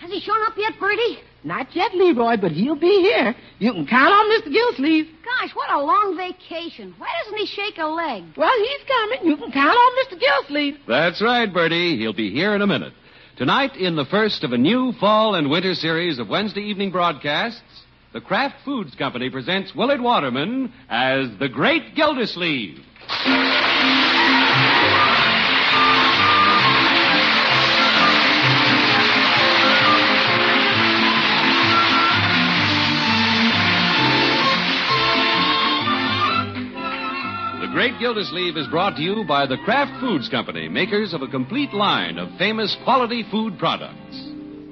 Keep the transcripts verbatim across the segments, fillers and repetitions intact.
Has he shown up yet, Bertie? Not yet, Leroy, but he'll be here. You can count on Mister Gillsleeve. Gosh, what a long vacation. Why doesn't he shake a leg? Well, he's coming. You can count on Mister Gillsleeve. That's right, Bertie. He'll be here in a minute. Tonight, in the first of a new fall and winter series of Wednesday evening broadcasts, the Kraft Foods Company presents Willard Waterman as the Great Gildersleeve. The Great Gildersleeve is brought to you by the Kraft Foods Company, makers of a complete line of famous quality food products.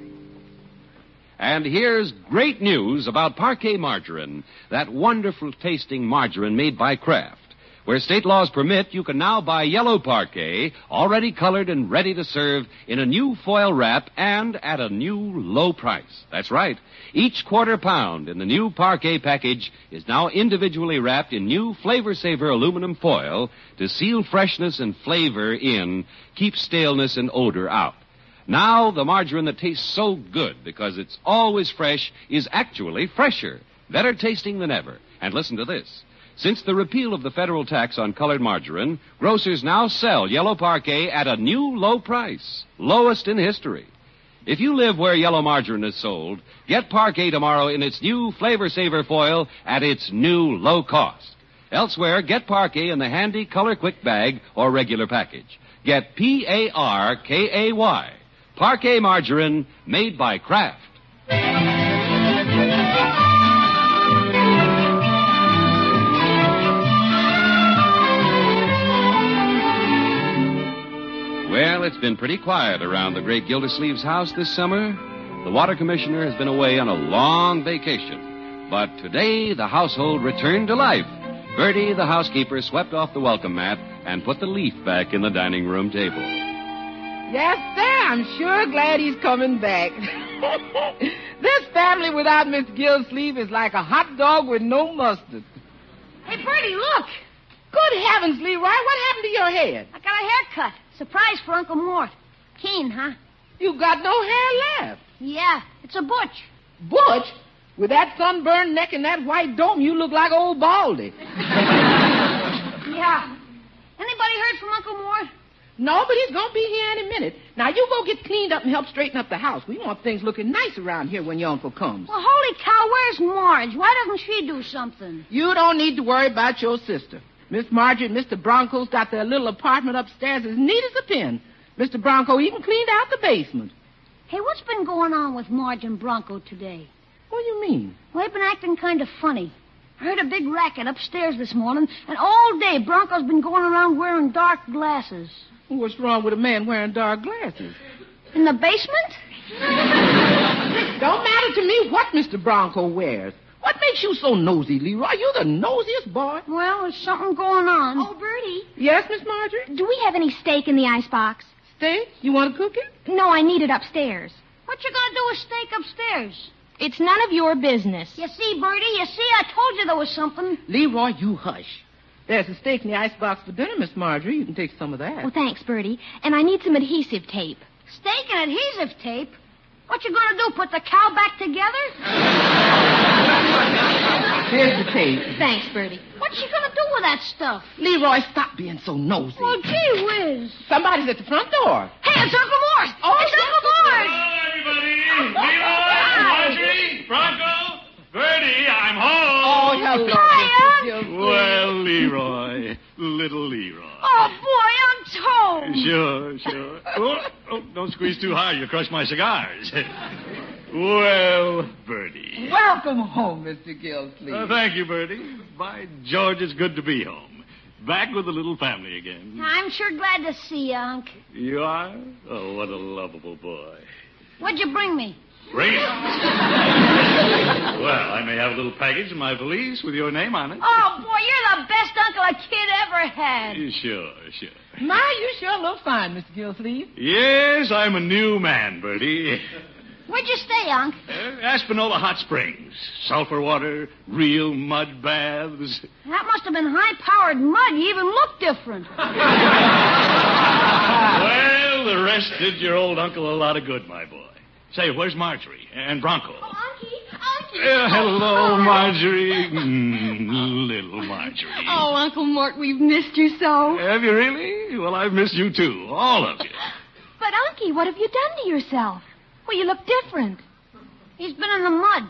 And here's great news about Parquet margarine, that wonderful tasting margarine made by Kraft. Where state laws permit, you can now buy yellow Parquet, already colored and ready to serve, in a new foil wrap and at a new low price. That's right. Each quarter pound in the new Parquet package is now individually wrapped in new Flavor Saver aluminum foil to seal freshness and flavor in, keep staleness and odor out. Now, the margarine that tastes so good because it's always fresh is actually fresher, better tasting than ever. And listen to this. Since the repeal of the federal tax on colored margarine, grocers now sell yellow Parquet at a new low price, lowest in history. If you live where yellow margarine is sold, get Parquet tomorrow in its new Flavor Saver foil at its new low cost. Elsewhere, get Parquet in the handy Color Quick bag or regular package. Get P A R K A Y. Parquet margarine made by Kraft. Well, it's been pretty quiet around the Great Gildersleeve's house this summer. The water commissioner has been away on a long vacation. But today, the household returned to life. Bertie, the housekeeper, swept off the welcome mat and put the leaf back in the dining room table. Yes, sir. I'm sure glad he's coming back. This family without Mister Gillsleeve is like a hot dog with no mustard. Hey, Bertie, look. Good heavens, Leroy. What happened to your head? I got a haircut. Surprise for Uncle Mort. Keen, huh? You got no hair left. Yeah, it's a butch. Butch? With that sunburned neck and that white dome, you look like old Baldy. Yeah. Anybody heard from Uncle Mort? No, but he's going to be here any minute. Now, you go get cleaned up and help straighten up the house. We want things looking nice around here when your uncle comes. Well, holy cow, where's Marge? Why doesn't she do something? You don't need to worry about your sister. Miss Margie and Mister Bronco's got their little apartment upstairs as neat as a pin. Mister Bronco even cleaned out the basement. Hey, what's been going on with Marge and Bronco today? What do you mean? Well, they've been acting kind of funny. I heard a big racket upstairs this morning, and all day Bronco's been going around wearing dark glasses. What's wrong with a man wearing dark glasses? In the basement? Don't matter to me what Mister Bronco wears. What makes you so nosy, Leroy? You're the nosiest boy. Well, there's something going on. Oh, Bertie. Yes, Miss Marjorie? Do we have any steak in the icebox? Steak? You want to cook it? No, I need it upstairs. What you gonna do with steak upstairs? It's none of your business. You see, Bertie, you see, I told you there was something. Leroy, you hush. There's a steak in the icebox for dinner, Miss Marjorie. You can take some of that. Well, thanks, Bertie. And I need some adhesive tape. Steak and adhesive tape? What you gonna do, put the cow back together? Here's the tape. Thanks, Bertie. What's she gonna do with that stuff? Leroy, stop being so nosy. Well, gee whiz. Somebody's at the front door. Hey, it's Uncle Mort. Oh, it's Uncle Mort. Hello, everybody. Leroy, Margie, Bronco, Bertie, I'm home. Oh, hello, Hi, Mister Unc. Gilsleeve. Well, Leroy, little Leroy. Oh, boy, I'm told. Sure, sure. Oh, oh, don't squeeze too hard. You'll crush my cigars. Well, Bertie. Welcome home, Mister Gilsleeve. Uh, thank you, Bertie. By George, it's good to be home. Back with the little family again. I'm sure glad to see you, Unc. You are? Oh, what a lovable boy. What'd you bring me? Bring it. Well, I may have a little package in my valise with your name on it. Oh, boy, you're the best uncle a kid ever had. Sure, sure. My, you sure look fine, Mister Gilsleeve. Yes, I'm a new man, Bertie. Where'd you stay, Unc? Uh, Aspinola Hot Springs. Sulfur water, real mud baths. That must have been high-powered mud. You even look different. Well, the rest did your old uncle a lot of good, my boy. Say, where's Marjorie? And Bronco? Oh, Unky, Unky. Uh, hello, Oh. Marjorie. Mm, little Marjorie. Oh, Uncle Mort, we've missed you so. Have you really? Well, I've missed you, too. All of you. But, Unky, what have you done to yourself? Well, you look different. He's been in the mud.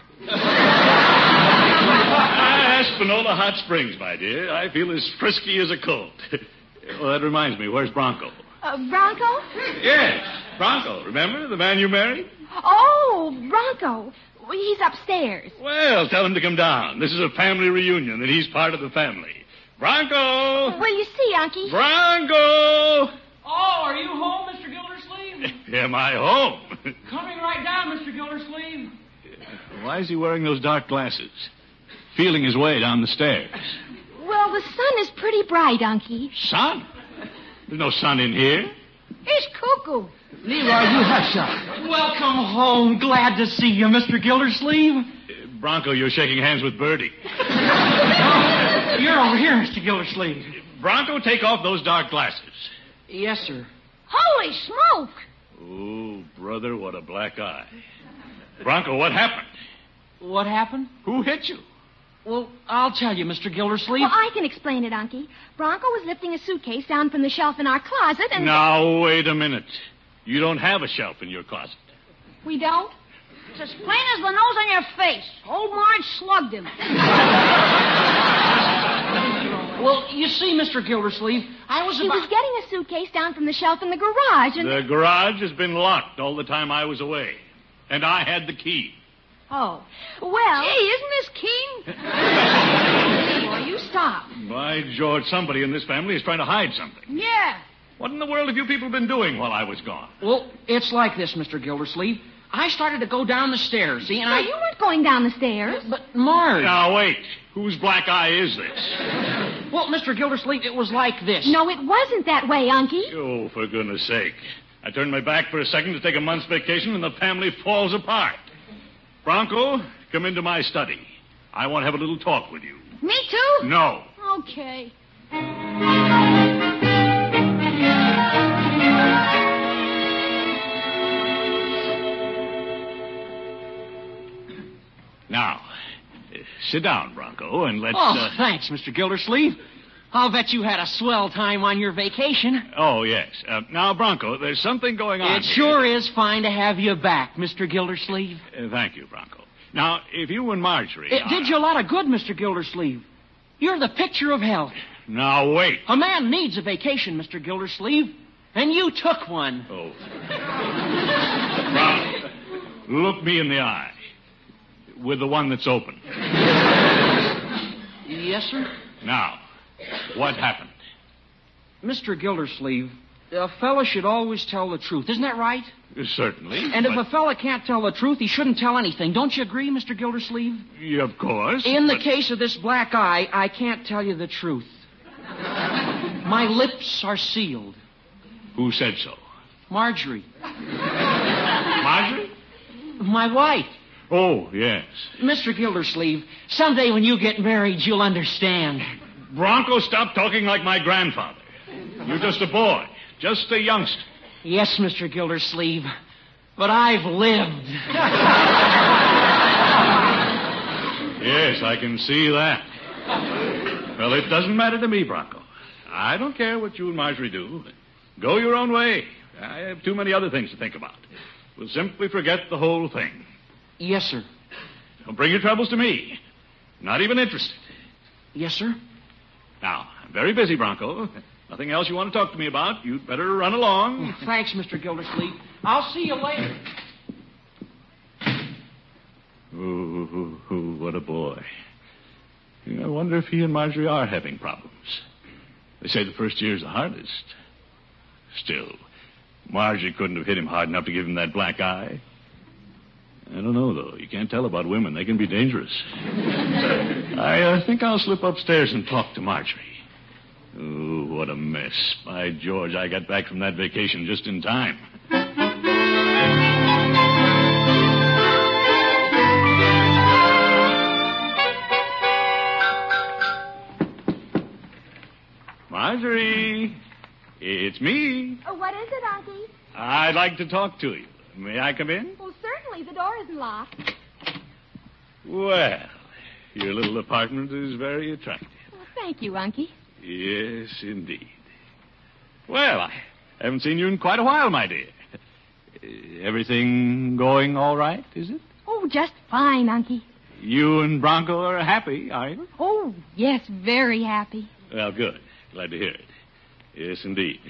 Ah, Espanola Hot Springs, my dear. I feel as frisky as a colt. Well, that reminds me. Where's Bronco? Uh, Bronco? Yes, Bronco. Remember the man you married? Oh, Bronco. Well, he's upstairs. Well, tell him to come down. This is a family reunion, and he's part of the family. Bronco! Well, you see, Unky. Bronco! Oh, are you home, Mister Gildersleeve? Am I home? Coming right down, Mister Gildersleeve. Why is he wearing those dark glasses? Feeling his way down the stairs. Well, the sun is pretty bright, Unky. Sun? There's no sun in here. He's cuckoo. Leroy, you hush up. Welcome home. Glad to see you, Mister Gildersleeve. Uh, Bronco, you're shaking hands with Bertie. You're over here, Mister Gildersleeve. Bronco, take off those dark glasses. Yes, sir. Holy smoke. Oh, brother, what a black eye. Bronco, what happened? What happened? Who hit you? Well, I'll tell you, Mister Gildersleeve. Well, I can explain it, Unky. Bronco was lifting a suitcase down from the shelf in our closet, and... Now, wait a minute. You don't have a shelf in your closet. We don't? It's as plain as the nose on your face. Old Marge slugged him. Well, you see, Mister Gildersleeve, I was He about... was getting a suitcase down from the shelf in the garage, and... The garage has been locked all the time I was away. And I had the key. Oh. Well... Gee, isn't this keen? Boy, you stop. By George, somebody in this family is trying to hide something. Yeah. What in the world have you people been doing while I was gone? Well, it's like this, Mister Gildersleeve. I started to go down the stairs, see, and Well, I... you weren't going down the stairs. But, Marge... Now, wait. Whose black eye is this? Well, Mister Gildersleeve, it was like this. No, it wasn't that way, Unky. Oh, for goodness sake. I turned my back for a second to take a month's vacation, and the family falls apart. Bronco, come into my study. I want to have a little talk with you. Me too? No. Okay. Now, uh, sit down, Bronco, and let's... Oh, uh... thanks, Mister Gildersleeve. I'll bet you had a swell time on your vacation. Oh, yes. Uh, now, Bronco, there's something going on It here. sure is fine to have you back, Mister Gildersleeve. Uh, thank you, Bronco. Now, if you and Marjorie... It are- did you a lot of good, Mister Gildersleeve. You're the picture of health. Now, wait. A man needs a vacation, Mister Gildersleeve, and you took one. Oh. Bronco, look me in the eye. With the one that's open. Yes, sir? Now, what happened? Mister Gildersleeve, a fella should always tell the truth. Isn't that right? Certainly. And if but- a fella can't tell the truth, he shouldn't tell anything. Don't you agree, Mister Gildersleeve? Yeah, of course. In the but- case of this black eye, I can't tell you the truth. My lips are sealed. Who said so? Marjorie, Marjorie? my wife. Oh, yes. Mister Gildersleeve, someday when you get married, you'll understand. Bronco, stop talking like my grandfather. You're just a boy. Just a youngster. Yes, Mister Gildersleeve, but I've lived. Yes, I can see that. Well, it doesn't matter to me, Bronco. I don't care what you and Marjorie do. Go your own way. I have too many other things to think about. We'll simply forget the whole thing. Yes, sir. Don't bring your troubles to me. Not even interested. Yes, sir. Now, I'm very busy, Bronco. Nothing else you want to talk to me about. You'd better run along. Thanks, Mister Gildersleeve. I'll see you later. Ooh, ooh, ooh, what a boy. I wonder if he and Marjorie are having problems. They say the first year's the hardest. Still, Marjorie couldn't have hit him hard enough to give him that black eye. I don't know, though. You can't tell about women. They can be dangerous. I uh, think I'll slip upstairs and talk to Marjorie. Ooh, what a mess. By George, I got back from that vacation just in time. Marjorie, it's me. Oh, what is it, Unky? I'd like to talk to you. May I come in? Well, certainly. The door isn't locked. Well, your little apartment is very attractive. Well, thank you, Unky. Yes, indeed. Well, I haven't seen you in quite a while, my dear. Uh, everything going all right, is it? Oh, just fine, Unky. You and Bronco are happy, are you? Oh, yes, very happy. Well, good. Glad to hear it. Yes, indeed.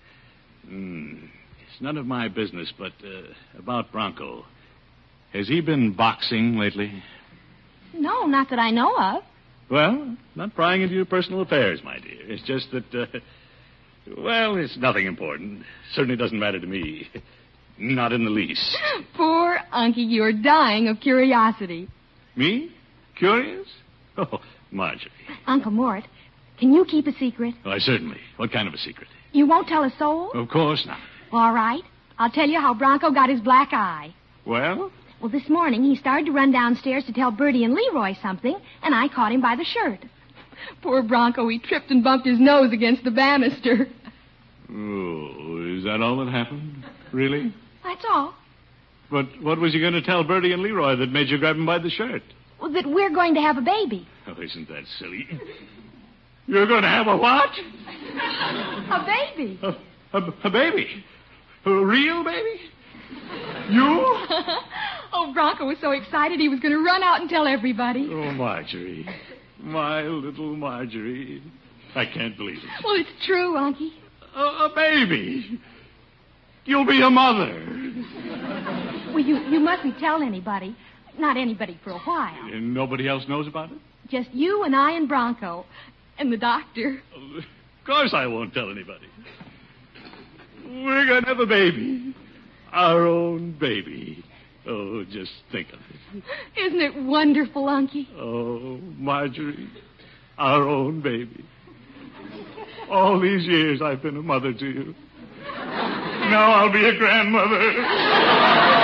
Mm, it's none of my business, but uh, about Bronco. Has he been boxing lately? No, not that I know of. Well, not prying into your personal affairs, my dear. It's just that, uh, well, it's nothing important. Certainly doesn't matter to me. Not in the least. Poor Unky, you're dying of curiosity. Me? Curious? Oh, Marjorie. Uncle Mort, can you keep a secret? Why, certainly. What kind of a secret? You won't tell a soul? Of course not. All right. I'll tell you how Bronco got his black eye. Well? Well, this morning he started to run downstairs to tell Bertie and Leroy something, and I caught him by the shirt. Poor Bronco, he tripped and bumped his nose against the banister. Oh, is that all that happened? Really? That's all. But what was you going to tell Bertie and Leroy that made you grab him by the shirt? Well, that we're going to have a baby. Oh, isn't that silly? You're going to have a what? A baby. A, a, a baby? A real baby? You? Oh, Bronco was so excited he was going to run out and tell everybody. Oh, Marjorie. My little Marjorie. I can't believe it. Well, it's true, Unky. A, a baby. You'll be a mother. Well, you, you mustn't tell anybody. Not anybody for a while. And nobody else knows about it? Just you and I and Bronco. And the doctor. Of course I won't tell anybody. We're going to have a baby. Our own baby. Oh, just think of it. Isn't it wonderful, Unky? Oh, Marjorie. Our own baby. All these years I've been a mother to you. Now I'll be a grandmother.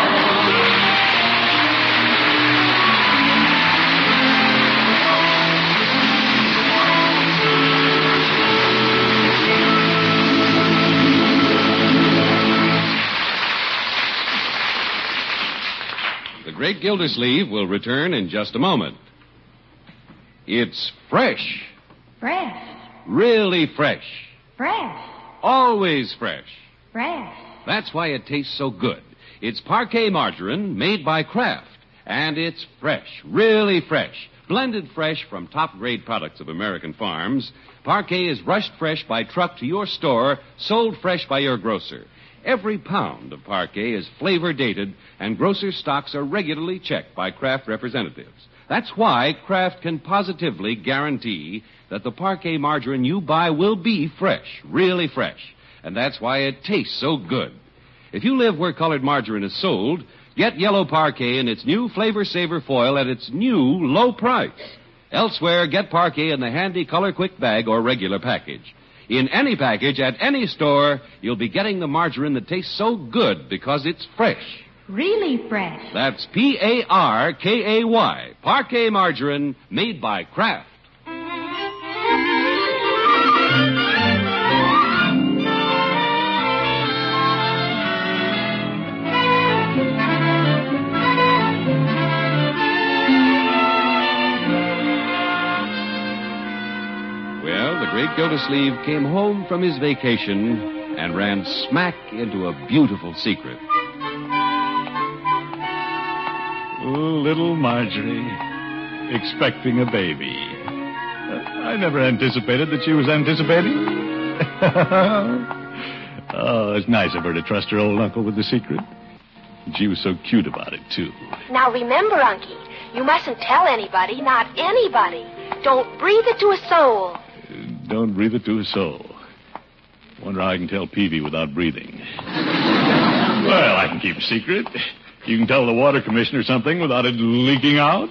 The Great Gildersleeve will return in just a moment. It's fresh. Fresh. Really fresh. Fresh. Always fresh. Fresh. That's why it tastes so good. It's Parquet margarine made by Kraft. And it's fresh. Really fresh. Blended fresh from top-grade products of American farms. Parquet is rushed fresh by truck to your store, sold fresh by your grocer. Every pound of Parquet is flavor dated, and grocer stocks are regularly checked by Kraft representatives. That's why Kraft can positively guarantee that the Parquet margarine you buy will be fresh, really fresh. And that's why it tastes so good. If you live where colored margarine is sold, get yellow Parquet in its new Flavor Saver foil at its new low price. Elsewhere, get Parquet in the handy Color Quick bag or regular package. In any package at any store, you'll be getting the margarine that tastes so good because it's fresh. Really fresh. That's P A R K A Y, Parquet margarine made by Kraft. Great Gildersleeve came home from his vacation and ran smack into a beautiful secret. Oh, little Marjorie, expecting a baby. Uh, I never anticipated that she was anticipating. Oh, it's nice of her to trust her old uncle with the secret. And she was so cute about it, too. Now remember, Unky, you mustn't tell anybody, not anybody. Don't breathe it to a soul. Don't breathe it to a soul. Wonder how I can tell Peavy without breathing. Well, I can keep a secret. You can tell the water commissioner something without it leaking out.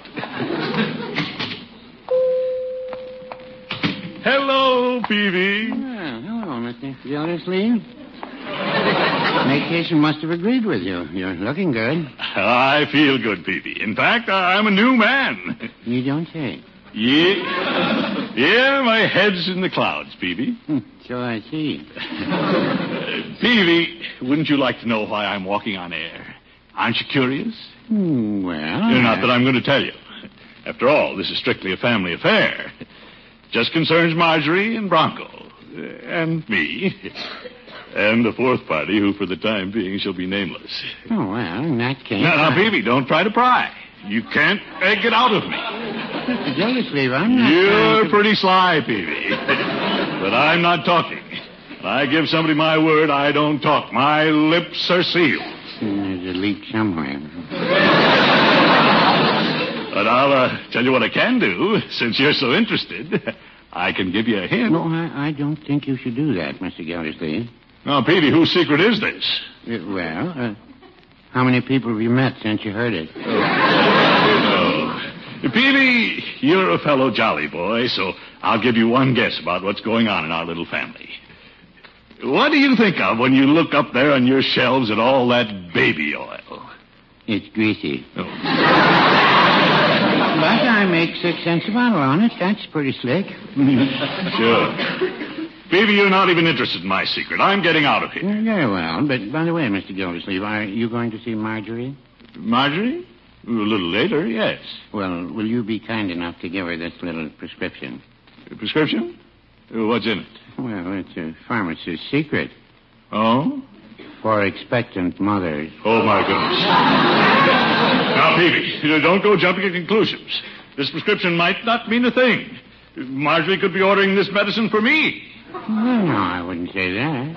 Hello, Peavy. Well, hello, Mister Gildersleeve. Vacation must have agreed with you. You're looking good. I feel good, Peavy. In fact, I'm a new man. You don't say. Yeah. Yeah, my head's in the clouds, Peavy. So I see. uh, Peavy, wouldn't you like to know why I'm walking on air? Aren't you curious? Hmm, well... Not that I'm going to tell you. After all, this is strictly a family affair. Just concerns Marjorie and Bronco. uh, And me. And the fourth party, who for the time being shall be nameless. Oh, well, in that case... Now, now I- baby, don't try to pry. You can't egg it out of me. Mister Gildersleeve, I'm not... You're trying to- pretty sly, Peavy. But I'm not talking. When I give somebody my word, I don't talk. My lips are sealed. Hmm, There's a leak somewhere. But I'll uh, tell you what I can do, since you're so interested. I can give you a hint. No, I, I don't think you should do that, Mister Gildersleeve. Now, Peavy, whose secret is this? Uh, well, uh, how many people have you met since you heard it? Oh. Peavy, you're a fellow jolly boy, so I'll give you one guess about what's going on in our little family. What do you think of when you look up there on your shelves at all that baby oil? It's greasy. Oh. But I make six cents a bottle on it. That's pretty slick. Sure. Peavy, you're not even interested in my secret. I'm getting out of here. Uh, Very well. But, by the way, Mister Gildersleeve, are you going to see Marjorie? Marjorie? A little later, yes. Well, will you be kind enough to give her this little prescription? A prescription? Uh, What's in it? Well, it's a pharmacist's secret Oh? for expectant mothers. Oh, my goodness. Now, Peavy, uh, don't go jumping to conclusions. This prescription might not mean a thing. Marjorie could be ordering this medicine for me. Well, no, I wouldn't say that.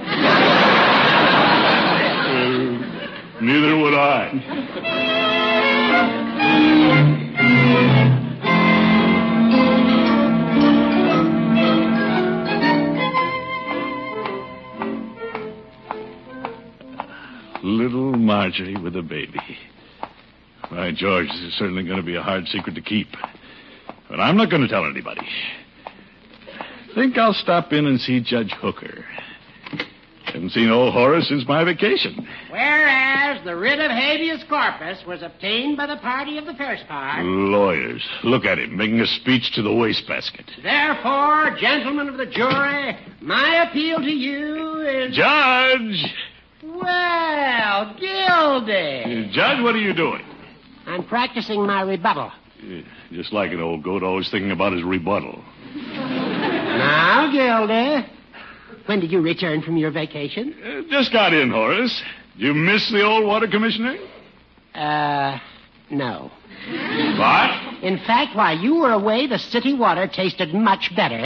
Uh, neither would I. Little Marjorie with a baby. By George, this is certainly going to be a hard secret to keep. But I'm not going to tell anybody. Think I'll stop in and see Judge Hooker. Haven't seen old Horace since my vacation. Whereas the writ of habeas corpus was obtained by the party of the first part, Lawyers. Look at him, making a speech to the wastebasket. therefore, gentlemen of the jury, my appeal to you is... Judge! Well, Gildy. Judge, what are you doing? I'm practicing my rebuttal. Uh, Just like an old goat, always thinking about his rebuttal. Now, Gildy, when did you return from your vacation? Uh, just got in, Horace. Did you miss the old water commissioner? Uh, no. What? In fact, while you were away, the city water tasted much better.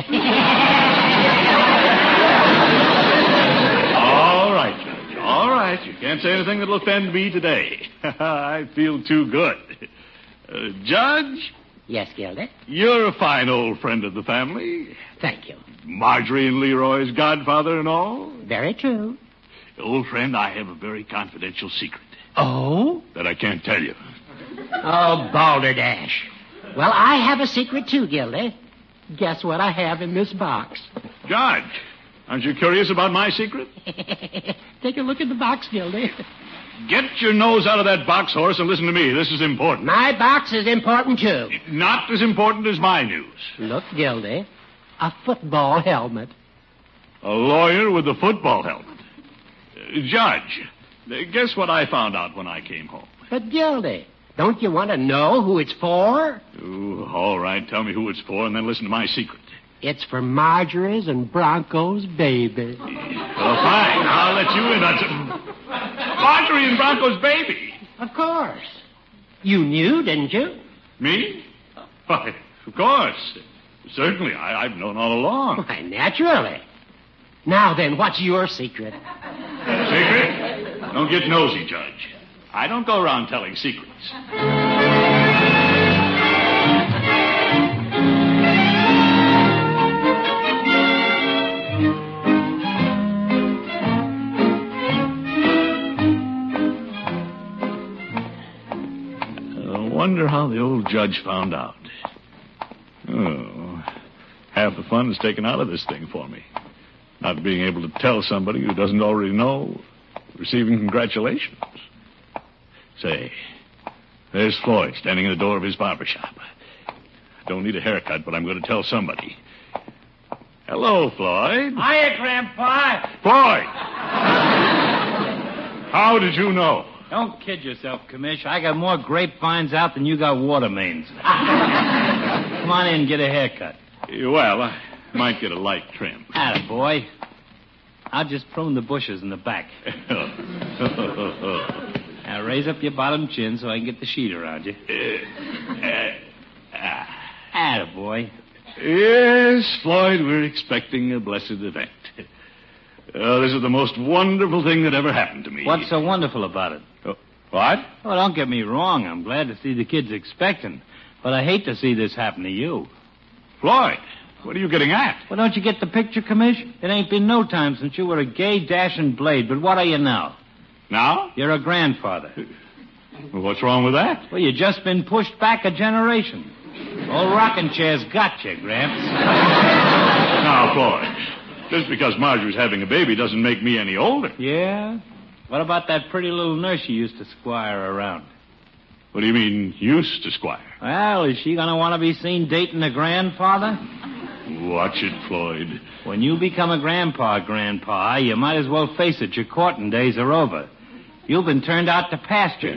All right, Judge. All right. You can't say anything that'll offend me today. I feel too good. Uh, Judge, Yes, Gildy? you're a fine old friend of the family. Thank you. Marjorie and Leroy's godfather and all. Very true. Old friend, I have a very confidential secret Oh? that I can't tell you. Oh, balderdash. Well, I have a secret, too, Gildy. Guess what I have in this box? Judge, aren't you curious about my secret? Take a look at the box, Gildy. Get your nose out of that box, Horace, and listen to me. This is important. My box is important, too. Not as important as my news. Look, Gildy. A football helmet. A lawyer with a football helmet. Uh, Judge, uh, guess what I found out when I came home? But, Gildy, don't you want to know who it's for? Ooh, all right, tell me who it's for, and then listen to my secret. It's for Marjorie's and Bronco's baby. Well, fine. I'll let you in on some... Marjorie and Bronco's baby. Of course. You knew, didn't you? Me? Why, of course. Certainly. I, I've known all along. Why, naturally. Now then, what's your secret? Secret? Don't get nosy, Judge. I don't go around telling secrets. I wonder how the old judge found out. Oh, half the fun is taken out of this thing for me. Not being able to tell somebody who doesn't already know, receiving congratulations. Say, there's Floyd standing in the door of his barber shop. I don't need a haircut, but I'm going to tell somebody. Hello, Floyd. Hiya, Grandpa. Floyd! How did you know? Don't kid yourself, Commish. I got more grapevines out than you got water mains. Come on in and get a haircut. Well, I might get a light trim. Atta boy. I'll just prune the bushes in the back. Now raise up your bottom chin so I can get the sheet around you. Atta boy. Yes, Floyd, we're expecting a blessed event. Oh, this is the most wonderful thing that ever happened to me. What's so wonderful about it? Oh, what? Oh, don't get me wrong. I'm glad to see the kids expecting. But I hate to see this happen to you. Floyd, what are you getting at? Well, don't you get the picture, Commish? It ain't been no time since you were a gay, dashing blade, but what are you now? Now? You're a grandfather. Well, what's wrong with that? Well, you just been pushed back a generation. Old rocking chair's got you, Gramps. Now, Floyd, just because Marjorie's having a baby doesn't make me any older. Yeah? What about that pretty little nurse you used to squire around? What do you mean, used to squire? Well, is she going to want to be seen dating a grandfather? Watch it, Floyd. When you become a grandpa, Grandpa, you might as well face it. Your courting days are over. You've been turned out to pasture.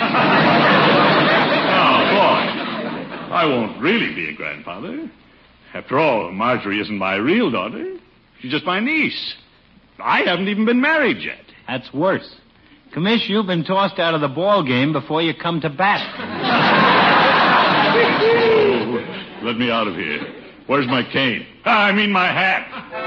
Now, Floyd, I won't really be a grandfather. After all, Marjorie isn't my real daughter. She's just my niece. I haven't even been married yet. That's worse. Commish, you've been tossed out of the ball game before you come to bat. Oh, let me out of here. Where's my cane? Ah, I mean my hat.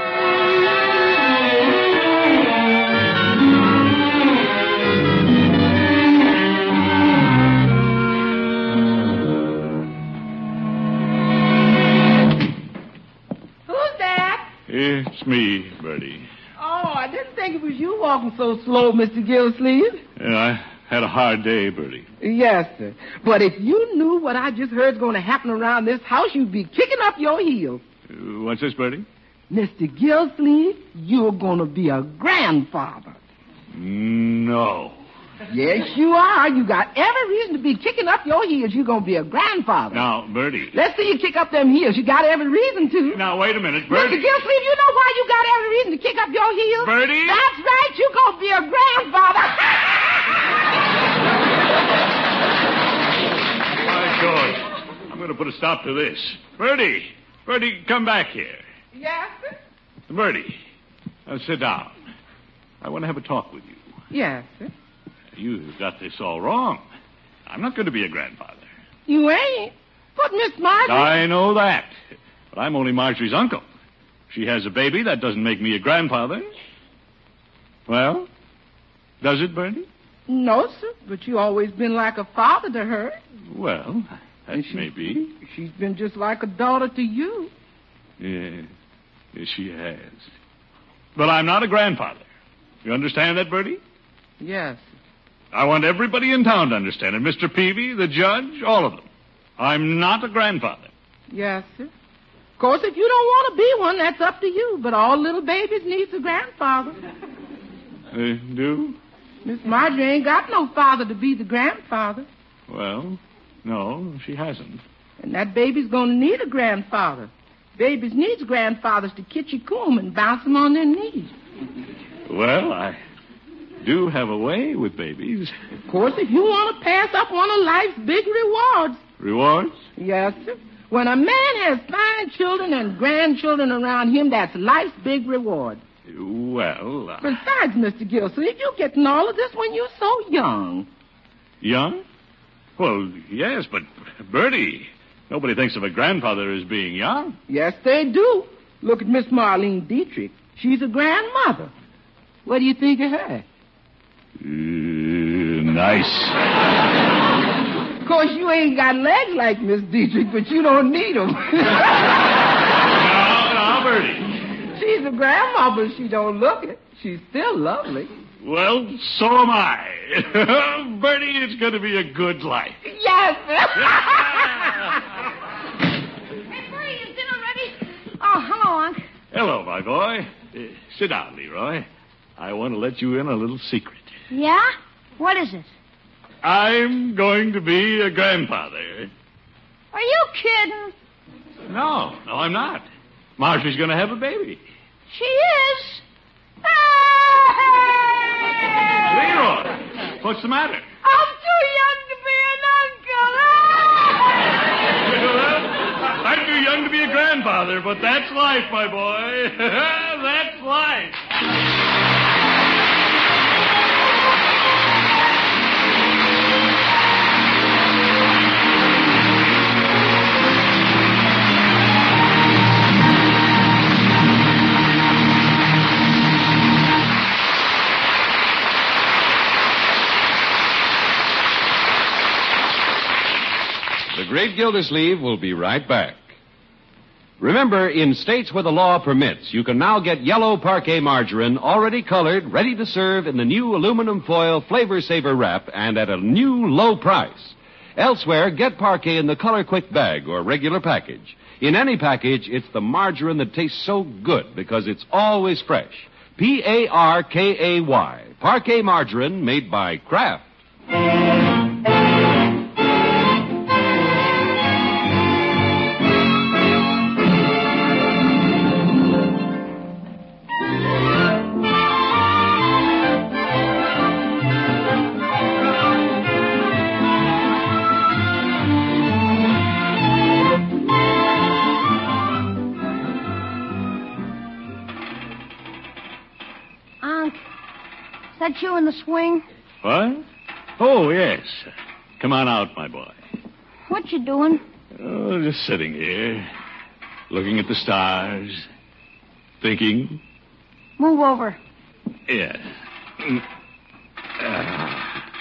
Who's that? It's me, Bertie. Oh, I didn't think it was you walking so slow, Mister Gillsleeve. Yeah, I had a hard day, Bertie. Yes, sir. But if you knew what I just heard is going to happen around this house, you'd be kicking up your heels. Uh, what's this, Bertie? Mister Gillsleeve, you're going to be a grandfather. No. Yes, you are. You got every reason to be kicking up your heels. You're going to be a grandfather. Now, Bertie. Let's see you kick up them heels. You got every reason to. Now, wait a minute, Mister Bertie. Gillsleeve, you know why you got every reason to kick up your heels? Bertie? That's right. You're going to be a grandfather. My God. I'm going to put a stop to this. Bertie. Bertie, come back here. Yes, sir? Bertie, now sit down. I want to have a talk with you. Yes, sir. You've got this all wrong. I'm not going to be a grandfather. You ain't. But Miss Marjorie... I know that. But I'm only Marjorie's uncle. She has a baby. That doesn't make me a grandfather. Well, does it, Bertie? No, sir. But you always been like a father to her. Well, that she, may be. She's been just like a daughter to you. Yeah, yes, she has. But I'm not a grandfather. You understand that, Bertie? Yes. I want everybody in town to understand it. Mister Peavy, the judge, all of them. I'm not a grandfather. Yes, sir. Of course, if you don't want to be one, that's up to you. But all little babies needs a grandfather. They do? Miss Marjorie ain't got no father to be the grandfather. Well, no, she hasn't. And that baby's going to need a grandfather. Babies needs grandfathers to kitchy-coom and bounce them on their knees. Well, I do have a way with babies. Of course, if you want to pass up one of life's big rewards. Rewards? Yes, sir. When a man has fine children and grandchildren around him, that's life's big reward. Well, uh... Besides, Mister Gillsleeve, you're getting all of this when you're so young. Young? Well, yes, but Bertie, nobody thinks of a grandfather as being young. Yes, they do. Look at Miss Marlene Dietrich. She's a grandmother. What do you think of her? Uh, nice. Of course, you ain't got legs like Miss Dietrich, but you don't need them. No, no, Bertie. She's a grandma, but she don't look it. She's still lovely. Well, so am I. Bertie, it's going to be a good life. Yes, sir. Hey, Bertie, is dinner ready? Oh, hello, Unc. Hello, my boy. Uh, sit down, Leroy. I want to let you in a little secret. Yeah? What is it? I'm going to be a grandfather. Are you kidding? No, no, I'm not. Marjorie's going to have a baby. She is? Leroy! What's the matter? I'm too young to be an uncle. I'm too young to be a grandfather, but that's life, my boy. That's life. The Great Gildersleeve will be right back. Remember, in states where the law permits, you can now get yellow parquet margarine already colored, ready to serve in the new aluminum foil Flavor Saver wrap and at a new low price. Elsewhere, get parquet in the Color Quick bag or regular package. In any package, it's the margarine that tastes so good because it's always fresh. P A R K A Y. Parquet margarine made by Kraft. Is that you in the swing? What? Oh, yes. Come on out, my boy. What you doing? Oh, just sitting here, looking at the stars, thinking. Move over. Yeah. Uh,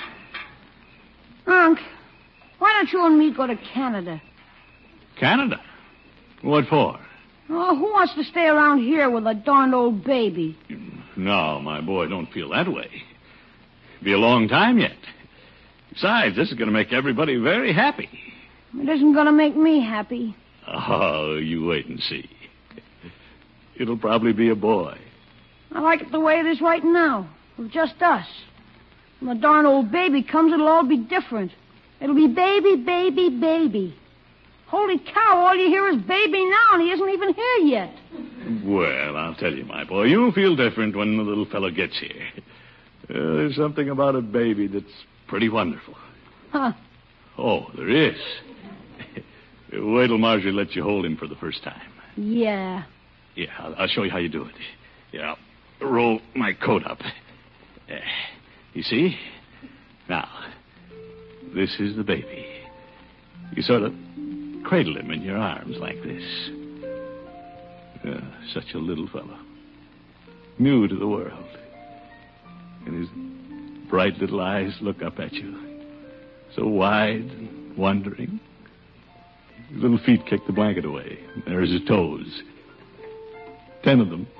Unc, why don't you and me go to Canada? Canada? What for? Oh, who wants to stay around here with a darned old baby? No, my boy, don't feel that way. Be a long time yet. Besides, this is going to make everybody very happy. It isn't going to make me happy. Oh, you wait and see. It'll probably be a boy. I like it the way it is right now, with just us. When the darn old baby comes, it'll all be different. It'll be baby, baby, baby. Holy cow, all you hear is baby now, and he isn't even here yet. Well, I'll tell you, my boy, you'll feel different when the little fellow gets here. Uh, there's something about a baby that's pretty wonderful. Huh. Oh, there is. Wait till Marjorie lets you hold him for the first time. Yeah. Yeah, I'll, I'll show you how you do it. Yeah, I'll roll my coat up. Uh, you see? Now, this is the baby. You sort of cradle him in your arms like this. Uh, such a little fellow. New to the world. And his bright little eyes look up at you. So wide and wondering. His little feet kick the blanket away. There's his toes. Ten of them.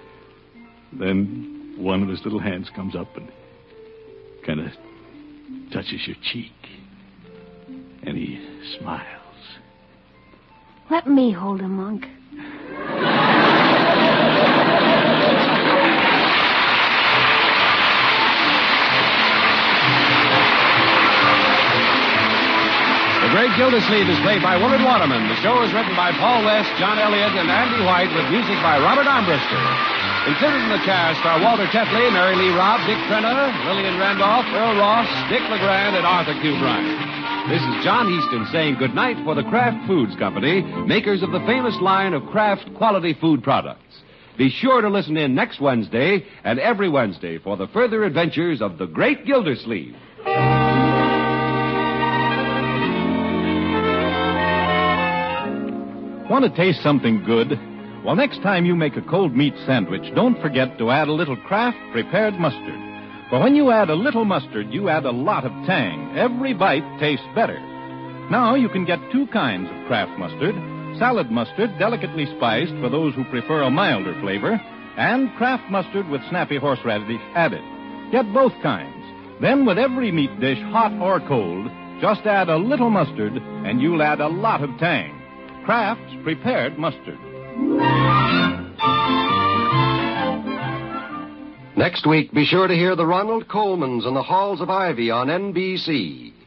Then one of his little hands comes up and kind of touches your cheek. And he smiles. Let me hold him, Unc. The Great Gildersleeve is played by Willard Waterman. The show is written by Paul West, John Elliott, and Andy White with music by Robert Armbruster. Included in the cast are Walter Tetley, Mary Lee Robb, Dick Trenna, Lillian Randolph, Earl Ross, Dick LeGrand, and Arthur Q. Bryan. This is John Heaston saying goodnight for the Kraft Foods Company, makers of the famous line of Kraft quality food products. Be sure to listen in next Wednesday and every Wednesday for the further adventures of the Great Gildersleeve. Want to taste something good? Well, next time you make a cold meat sandwich, don't forget to add a little Kraft prepared mustard. For when you add a little mustard, you add a lot of tang. Every bite tastes better. Now you can get two kinds of Kraft mustard. Salad mustard, delicately spiced for those who prefer a milder flavor, and Kraft mustard with snappy horseradish added. Get both kinds. Then with every meat dish, hot or cold, just add a little mustard, and you'll add a lot of tang. Kraft's prepared mustard. Next week, be sure to hear the Ronald Colmans and the Halls of Ivy on N B C.